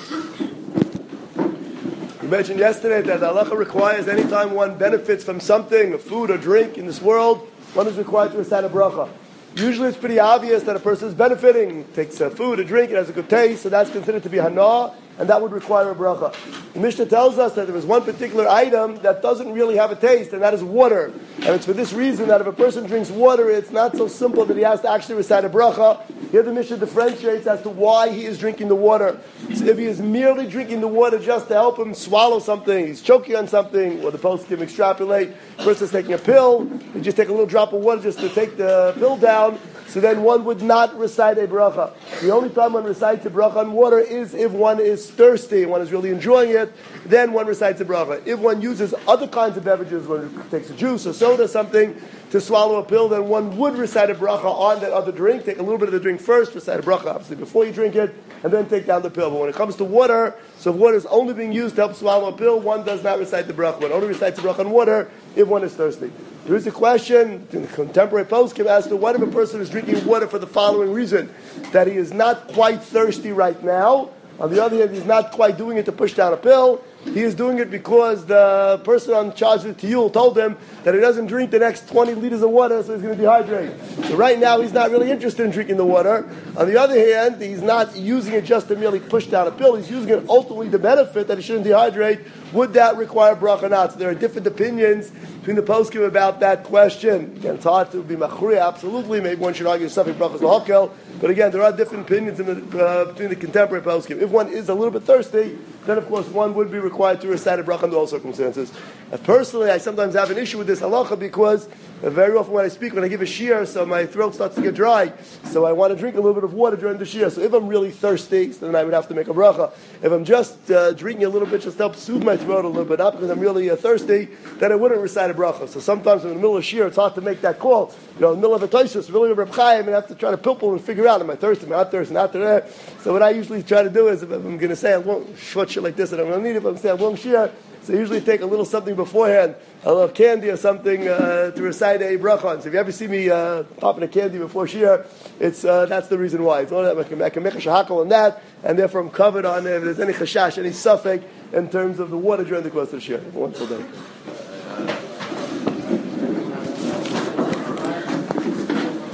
We mentioned yesterday that the halacha requires anytime one benefits from something, a food or drink in this world, one is required to recite a bracha. Usually it's pretty obvious that a person is benefiting, takes a food, a drink, it has a good taste, so that's considered to be hana, and that would require a bracha. The Mishnah tells us that there is one particular item that doesn't really have a taste, and that is water. And it's for this reason that if a person drinks water, it's not so simple that he has to actually recite a bracha. Here the Mishnah differentiates as to why he is drinking the water. So if he is merely drinking the water just to help him swallow something, he's choking on something, or the post can extrapolate, the person is taking a pill, you just take a little drop of water just to take the pill down, so then one would not recite a bracha. The only time one recites a bracha on water is if one is thirsty and one is really enjoying it, then one recites a bracha. If one uses other kinds of beverages, one takes a juice or soda or something to swallow a pill, then one would recite a bracha on that other drink. Take a little bit of the drink first, recite a bracha obviously before you drink it, and then take down the pill. But when it comes to water, so if water is only being used to help swallow a pill, one does not recite the bracha. One only recites the bracha on water if one is thirsty. There is a question in the contemporary poskim as to what if a person is drinking water for the following reason: that he is not quite thirsty right now. On the other hand, he's not quite doing it to push down a pill. He is doing it because the person on charge of the tiyul told him that he doesn't drink the next 20 liters of water, so he's going to dehydrate. So right now, he's not really interested in drinking the water. On the other hand, he's not using it just to merely push down a pill. He's using it ultimately to benefit that he shouldn't dehydrate. Would that require bracha or not? So there are different opinions between the poskim about that question. Again, it's hard to be machriya, absolutely. Maybe one should argue something brachas l'hakel. But again, there are different opinions between the contemporary poskim. If one is a little bit thirsty, then of course one would be required to recite a bracha under all circumstances. Personally, I sometimes have an issue with this halacha because very often when I give a shiur, so my throat starts to get dry. So I want to drink a little bit of water during the shiur. So if I'm really thirsty, so then I would have to make a bracha. If I'm just drinking a little bit just to help soothe my throat a little bit, not because I'm really thirsty, then I wouldn't recite a bracha. So sometimes in the middle of shiur, it's hard to make that call. In the middle of a toisus, really a Reb Chaim, and I have to try to pilpul and figure out, am I thirsty, am I not thirsty, not there. So what I usually try to do is, if I'm going to say a long, short shit like this, and I'm going to need it, if I'm saying a long shiur, so I usually take a little something beforehand, a little candy or something to recite a bracha on. So if you ever see me popping a candy before shiur, it's that's the reason why. It's only that I can make a shahakal on that, and therefore I'm covered on if there's any chashash, any suffix in terms of the water during the course of the shiur. Wonderful day.